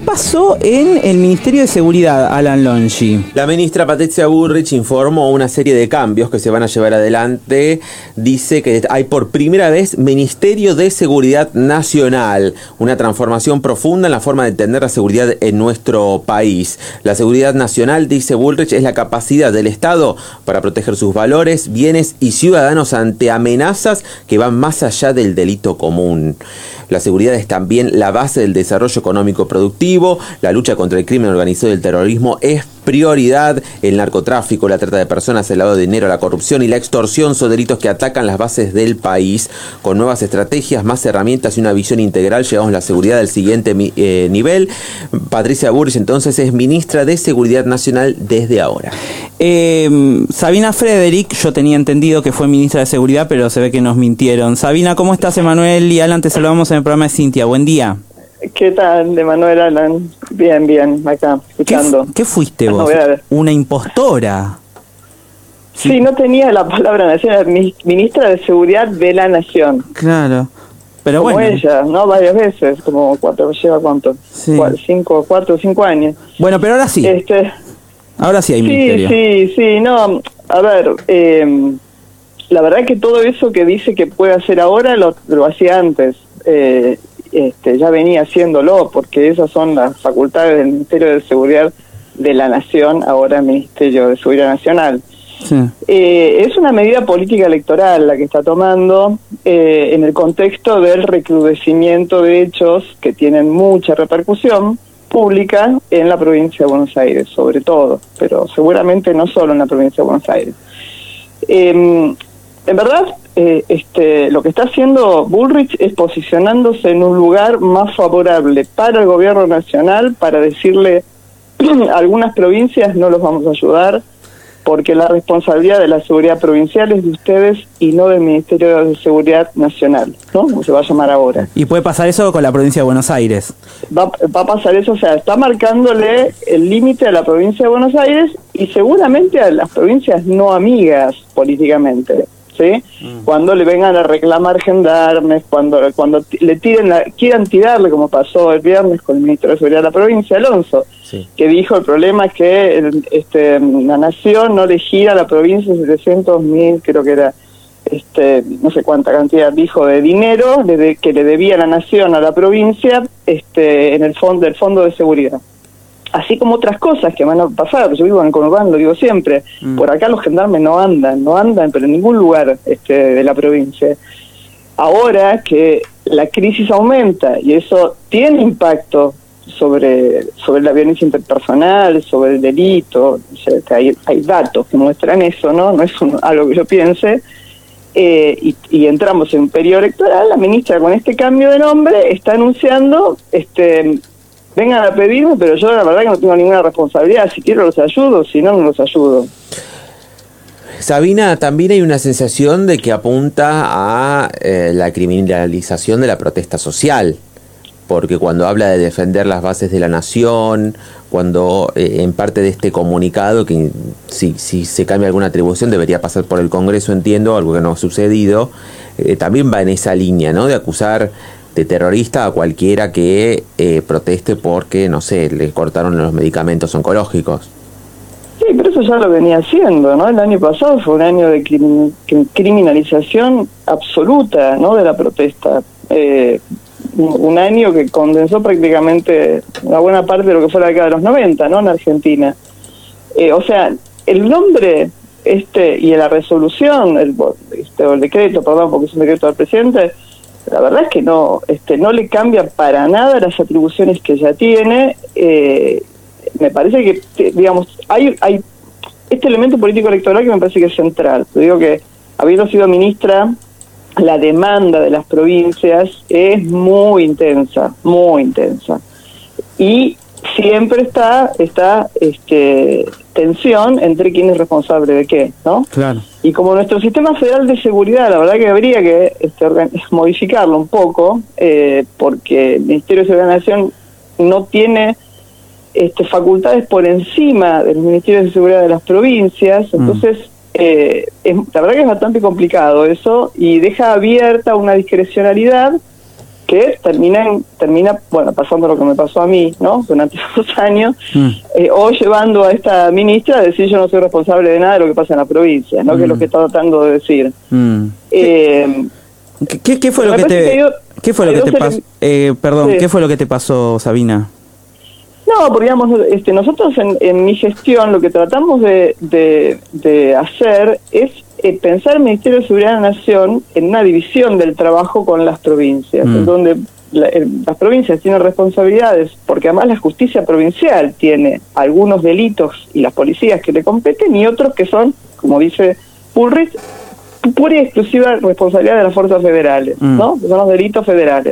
pasó en el Ministerio de Seguridad, Alan Longi? La ministra Patricia Bullrich informó una serie de cambios que se van a llevar adelante. Dice que hay por primera vez Ministerio de Seguridad Nacional, una transformación profunda en la forma de entender la seguridad en nuestro país. La seguridad nacional, dice Bullrich, es la capacidad del Estado para proteger sus valores, bienes y ciudadanos ante amenazas que van más allá del delito común. La seguridad es también la base del desarrollo económico productivo. La lucha contra el crimen organizado y el terrorismo es prioridad. El narcotráfico, la trata de personas, el lavado de dinero, la corrupción y la extorsión son delitos que atacan las bases del país. Con nuevas estrategias, más herramientas y una visión integral llegamos a la seguridad al siguiente nivel. Patricia Bullrich entonces es ministra de Seguridad Nacional desde ahora. Sabina Frederick, yo tenía entendido que fue ministra de Seguridad, pero se ve que nos mintieron. Sabina, ¿cómo estás? Emanuel y Alan, te saludamos en el programa de Cintia. Buen día. ¿Qué tal, Emanuel, Alan? Bien, acá, escuchando. ¿Qué fuiste vos? ¿Una impostora? Sí, no tenía la palabra nación, era ministra de Seguridad de la Nación. Claro. Pero como bueno. Ella, ¿no? Varias veces, como lleva cuánto, sí. 4 o 5 años. Bueno, pero ahora sí. Ahora sí hay ministerio. Sí, no, a ver, la verdad que todo eso que dice que puede hacer ahora lo hacía antes, ya venía haciéndolo, porque esas son las facultades del Ministerio de Seguridad de la Nación, ahora el Ministerio de Seguridad Nacional. Sí. Es una medida política electoral la que está tomando en el contexto del recrudecimiento de hechos que tienen mucha repercusión pública en la provincia de Buenos Aires, sobre todo, pero seguramente no solo en la provincia de Buenos Aires. En verdad, lo que está haciendo Bullrich es posicionándose en un lugar más favorable para el gobierno nacional, para decirle a algunas provincias no los vamos a ayudar, porque la responsabilidad de la seguridad provincial es de ustedes y no del Ministerio de Seguridad Nacional, ¿no? Como se va a llamar ahora. ¿Y puede pasar eso con la provincia de Buenos Aires? Va a pasar eso, o sea, está marcándole el límite a la provincia de Buenos Aires y seguramente a las provincias no amigas políticamente, ¿sí? Cuando le vengan a reclamar gendarmes, cuando le quieran tirarle, como pasó el viernes con el ministro de Seguridad de la provincia, Alonso, sí, que dijo el problema es que la nación no le gira a la provincia 700.000, creo que era, no sé cuánta cantidad dijo de dinero que le debía la nación a la provincia en el fondo de seguridad. Así como otras cosas que van a pasar. Yo vivo en el conurbano, lo digo siempre, por acá los gendarmes no andan, pero en ningún lugar de la provincia. Ahora que la crisis aumenta y eso tiene impacto sobre la violencia interpersonal, sobre el delito, o sea, que hay datos que muestran eso, no es algo que yo piense, y entramos en un periodo electoral. La ministra, con este cambio de nombre, está anunciando vengan a pedirme, pero yo la verdad que no tengo ninguna responsabilidad. Si quiero los ayudo, si no, no los ayudo. Sabina, también hay una sensación de que apunta a la criminalización de la protesta social, porque cuando habla de defender las bases de la nación, cuando en parte de este comunicado, que si se cambia alguna atribución debería pasar por el Congreso, entiendo, algo que no ha sucedido, también va en esa línea, ¿no? De acusar de terrorista a cualquiera que proteste porque, no sé, le cortaron los medicamentos oncológicos. Sí, pero eso ya lo venía haciendo, ¿no? El año pasado fue un año de criminalización absoluta, ¿no? De la protesta. Un año que condensó prácticamente una buena parte de lo que fue la década de los 90, ¿no? En Argentina. O sea, el nombre y la resolución, el decreto, perdón, porque es un decreto del presidente, la verdad es que no le cambia para nada las atribuciones que ya tiene. Me parece que, digamos, hay este elemento político electoral que me parece que es central. Te digo que, habiendo sido ministra, la demanda de las provincias es muy intensa, y siempre está tensión entre quién es responsable de qué, ¿no? Claro. Y como nuestro sistema federal de seguridad, la verdad que habría que modificarlo un poco, porque el Ministerio de Seguridad de la Nación no tiene facultades por encima del Ministerio de Seguridad de las provincias, entonces la verdad que es bastante complicado eso, y deja abierta una discrecionalidad que termina, bueno, pasando lo que me pasó a mí, ¿no? Durante esos años, o llevando a esta ministra a decir yo no soy responsable de nada de lo que pasa en la provincia, ¿no? Que es lo que está tratando de decir. ¿Qué fue lo que te pasó? Perdón, sí. ¿Qué fue lo que te pasó, Sabina? No, porque digamos, nosotros en mi gestión lo que tratamos de hacer es pensar el Ministerio de Seguridad de la Nación en una división del trabajo con las provincias, en donde las provincias tienen responsabilidades, porque además la justicia provincial tiene algunos delitos y las policías que le competen y otros que son, como dice Bullrich, pura y exclusiva responsabilidad de las fuerzas federales, ¿no? Que son los delitos federales.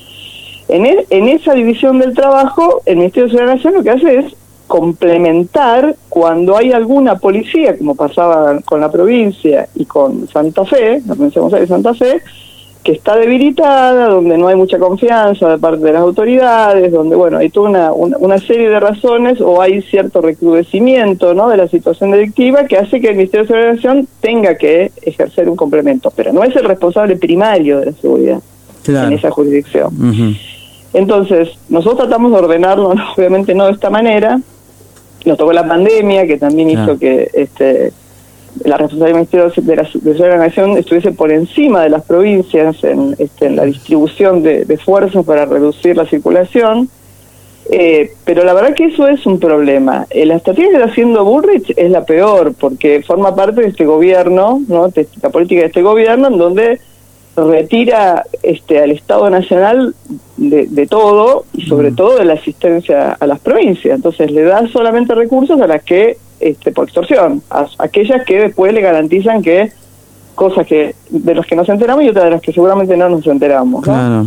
En esa división del trabajo, el Ministerio de Seguridad de la Nación lo que hace es complementar cuando hay alguna policía, como pasaba con la provincia y con Santa Fe, la provincia de Buenos Aires y Santa Fe, que está debilitada, donde no hay mucha confianza de parte de las autoridades, donde, bueno, hay toda una serie de razones o hay cierto recrudecimiento, ¿no?, de la situación delictiva que hace que el Ministerio de Seguridad de la Nación tenga que ejercer un complemento, pero no es el responsable primario de la seguridad en esa jurisdicción. Entonces, nosotros tratamos de ordenarlo, ¿no? Obviamente no de esta manera. Nos tocó la pandemia, que también hizo que la responsabilidad del Ministerio de Seguridad de la Nación estuviese por encima de las provincias en la distribución de esfuerzos para reducir la circulación. Pero la verdad que eso es un problema. La estrategia que está haciendo Bullrich es la peor, porque forma parte de este gobierno, ¿no?, de la política de este gobierno, en donde retira al Estado Nacional de todo y sobre todo de la asistencia a las provincias. Entonces le da solamente recursos a las que, por extorsión, a aquellas que después le garantizan que cosas que de las que nos enteramos y otras de las que seguramente no nos enteramos, ¿no? Claro.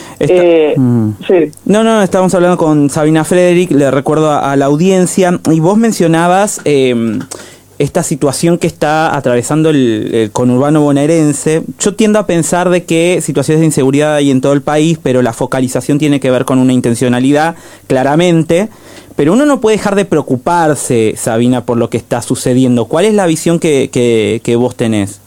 Sí. No, estamos hablando con Sabina Frederick, le recuerdo a la audiencia, y vos mencionabas esta situación que está atravesando el conurbano bonaerense. Yo tiendo a pensar de que situaciones de inseguridad hay en todo el país, pero la focalización tiene que ver con una intencionalidad, claramente. Pero uno no puede dejar de preocuparse, Sabina, por lo que está sucediendo. ¿Cuál es la visión que vos tenés?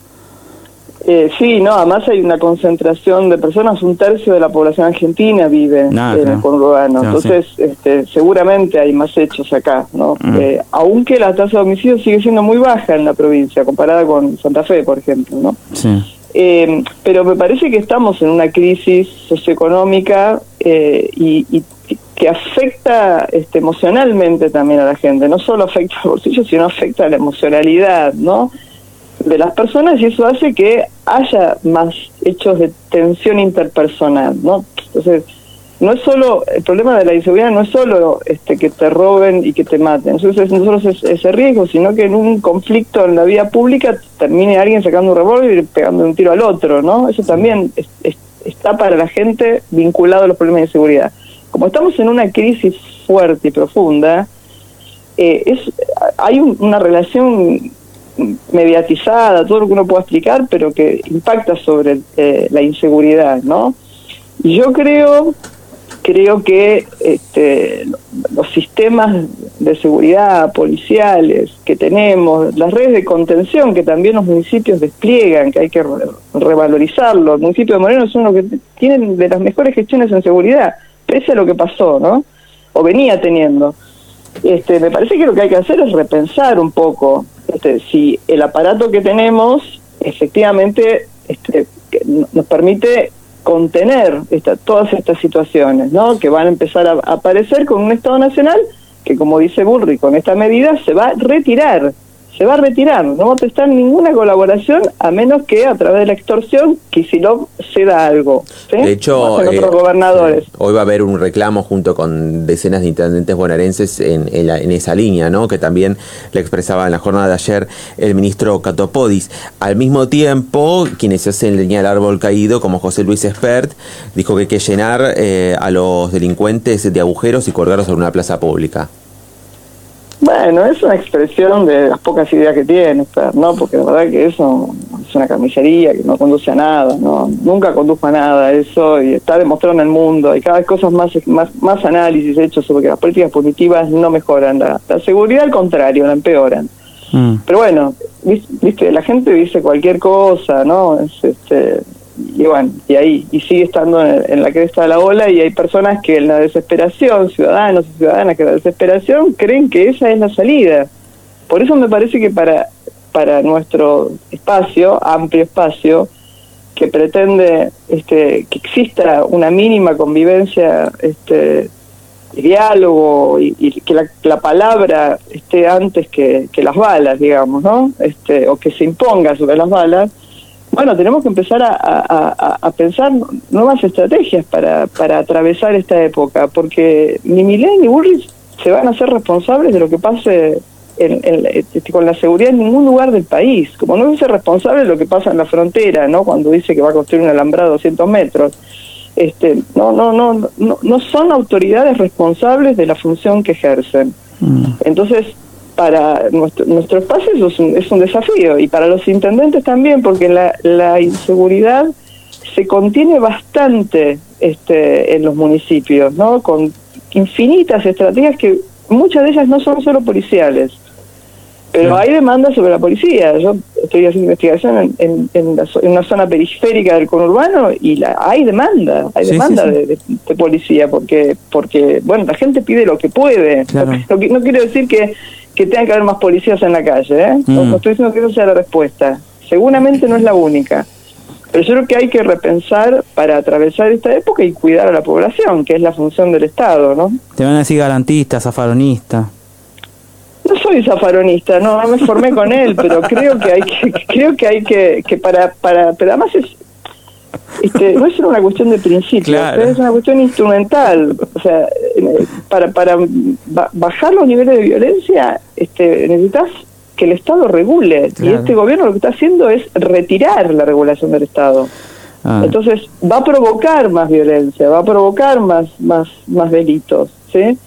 Sí, no, además hay una concentración de personas, 1/3 de la población argentina vive en el conurbano, entonces seguramente hay más hechos acá, ¿no? Aunque la tasa de homicidios sigue siendo muy baja en la provincia, comparada con Santa Fe, por ejemplo, ¿no? Sí. Pero me parece que estamos en una crisis socioeconómica y que afecta emocionalmente también a la gente, no solo afecta al bolsillo, sino afecta a la emocionalidad, ¿no?, de las personas, y eso hace que haya más hechos de tensión interpersonal, ¿no? Entonces, no es solo, el problema de la inseguridad no es solo que te roben y que te maten, entonces no solo es ese riesgo, sino que en un conflicto en la vía pública termine alguien sacando un revólver y pegando un tiro al otro, ¿no? Eso también está para la gente vinculado a los problemas de inseguridad. Como estamos en una crisis fuerte y profunda, hay una relación mediatizada, todo lo que uno pueda explicar, pero que impacta sobre la inseguridad, ¿no? Y yo creo que los sistemas de seguridad policiales que tenemos, las redes de contención que también los municipios despliegan, que hay que revalorizarlo. El municipio de Moreno es uno que tienen de las mejores gestiones en seguridad, pese a lo que pasó, ¿no? O venía teniendo. Me parece que lo que hay que hacer es repensar un poco si el aparato que tenemos efectivamente nos permite contener todas estas situaciones, ¿no?, que van a empezar a aparecer con un Estado Nacional que, como dice Bullrich, con esta medida se va a retirar, no va a prestar ninguna colaboración a menos que a través de la extorsión Kicillof ceda algo, ¿sí? De hecho, otros gobernadores. Hoy va a haber un reclamo junto con decenas de intendentes bonaerenses en esa línea, ¿no?, que también le expresaba en la jornada de ayer el ministro Catopodis. Al mismo tiempo, quienes se hacen leña al árbol caído, como José Luis Espert, dijo que hay que llenar a los delincuentes de agujeros y colgarlos sobre una plaza pública. Bueno, es una expresión de las pocas ideas que tiene, ¿no? Porque la verdad que eso es una carnicería que no conduce a nada, ¿no? Nunca condujo a nada eso, y está demostrado en el mundo. Hay cada vez cosas más análisis hechos sobre que las políticas punitivas no mejoran la seguridad, al contrario, la empeoran. Pero bueno, viste, la gente dice cualquier cosa, ¿no? bueno, y sigue estando en la cresta de la ola, y hay personas que en la desesperación, ciudadanos y ciudadanas que en la desesperación creen que esa es la salida. Por eso me parece que para nuestro espacio, amplio espacio, que pretende que exista una mínima convivencia, diálogo, y que la palabra esté antes que las balas, digamos, ¿no? O que se imponga sobre las balas. Bueno, tenemos que empezar a pensar nuevas estrategias para atravesar esta época, porque ni Milei ni Bullrich se van a hacer responsables de lo que pase con la seguridad en ningún lugar del país, como no es responsable de lo que pasa en la frontera, ¿no? Cuando dice que va a construir un alambrado de 200 metros. No son autoridades responsables de la función que ejercen. Entonces, para nuestro espacio eso es un desafío, y para los intendentes también, porque la inseguridad se contiene bastante en los municipios, ¿no? Con infinitas estrategias que muchas de ellas no son solo policiales, pero hay demandas sobre la policía. Yo estoy haciendo investigación en una zona periférica del conurbano, y hay demanda de policía, porque bueno, la gente pide lo que puede. Claro. No quiero decir que tenga que haber más policías en la calle, ¿eh? No estoy diciendo que esa sea la respuesta. Seguramente no es la única. Pero yo creo que hay que repensar para atravesar esta época y cuidar a la población, que es la función del Estado, ¿no? Te van a decir garantista, zafaronista. No soy zafaronista, no me formé con él, pero creo que hay que para pero además no es una cuestión de principio, claro. Es una cuestión instrumental. O sea, para bajar los niveles de violencia, necesitas que el Estado regule, claro. Y este gobierno lo que está haciendo es retirar la regulación del Estado. Entonces va a provocar más violencia, va a provocar más delitos, ¿sí?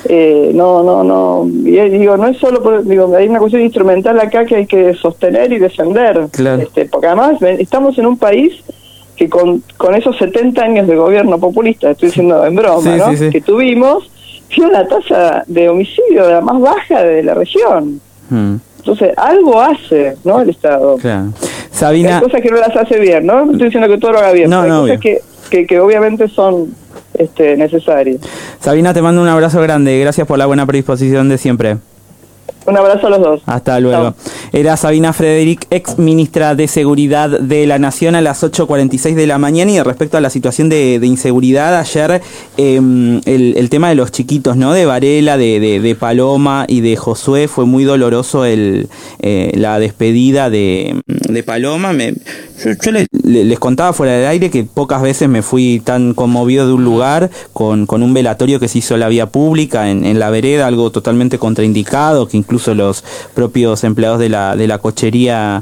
No, y digo, no es solo hay una cuestión instrumental acá que hay que sostener y defender, claro. Porque además estamos en un país que con esos 70 años de gobierno populista, estoy diciendo en broma, sí, ¿no? Sí. Que tuvimos, tiene una tasa de homicidio de la más baja de la región. Entonces, algo hace, ¿no? El Estado. Claro. Sabina... Hay cosas que no las hace bien, ¿no? No estoy diciendo que todo lo haga bien, no, pero hay no, cosas que obviamente son necesarias. Sabina, te mando un abrazo grande. Gracias por la buena predisposición de siempre. Un abrazo a los dos. Hasta luego. Chao. Era Sabina Frederick, ex ministra de Seguridad de la Nación, a las 8:46 de la mañana. Y respecto a la situación de inseguridad, ayer el tema de los chiquitos, ¿no? De Varela, de Paloma y de Josué, fue muy doloroso la despedida de Paloma. Yo les contaba fuera del aire que pocas veces me fui tan conmovido de un lugar con un velatorio que se hizo en la vía pública, en la vereda, algo totalmente contraindicado, que incluso los propios empleados de la cochería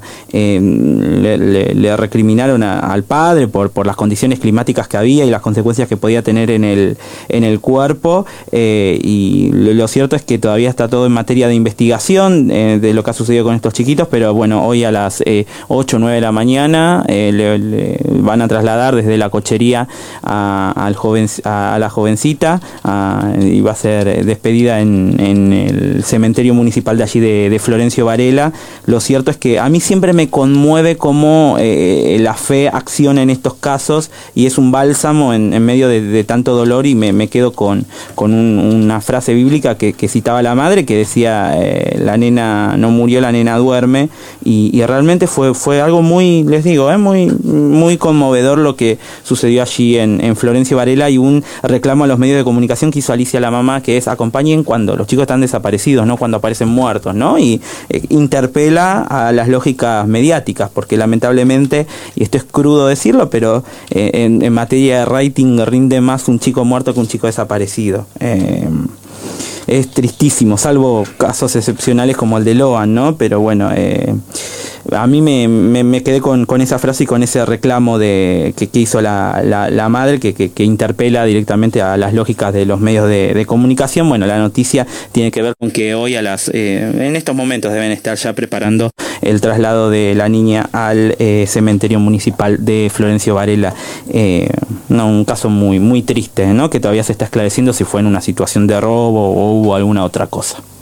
le recriminaron al padre por las condiciones climáticas que había y las consecuencias que podía tener en el cuerpo, y lo cierto es que todavía está todo en materia de investigación de lo que ha sucedido con estos chiquitos, pero bueno, hoy a las 8 o 9 de la mañana le van a trasladar desde la cochería a la jovencita, y va a ser despedida en el cementerio municipal de allí de Florencio Varela. Lo cierto es que a mí siempre me conmueve cómo la fe acciona en estos casos, y es un bálsamo en medio de tanto dolor, y me quedo con una frase bíblica que citaba la madre, que decía la nena no murió, la nena duerme, y realmente fue algo muy, les digo, muy, muy conmovedor lo que sucedió allí en Florencio Varela, y un reclamo a los medios de comunicación que hizo Alicia, la mamá, que es: acompañen cuando los chicos están desaparecidos, no cuando aparecen muertos, ¿no? Y interpela a las lógicas mediáticas, porque lamentablemente, y esto es crudo decirlo, pero en materia de rating rinde más un chico muerto que un chico desaparecido. Es tristísimo, salvo casos excepcionales como el de Loan, ¿no? Pero bueno, a mí me quedé con esa frase y con ese reclamo que hizo la madre, que interpela directamente a las lógicas de los medios de comunicación. Bueno, la noticia tiene que ver con que hoy en estos momentos deben estar ya preparando el traslado de la niña al cementerio municipal de Florencio Varela. Un caso muy, muy triste, ¿no? Que todavía se está esclareciendo si fue en una situación de robo o hubo alguna otra cosa.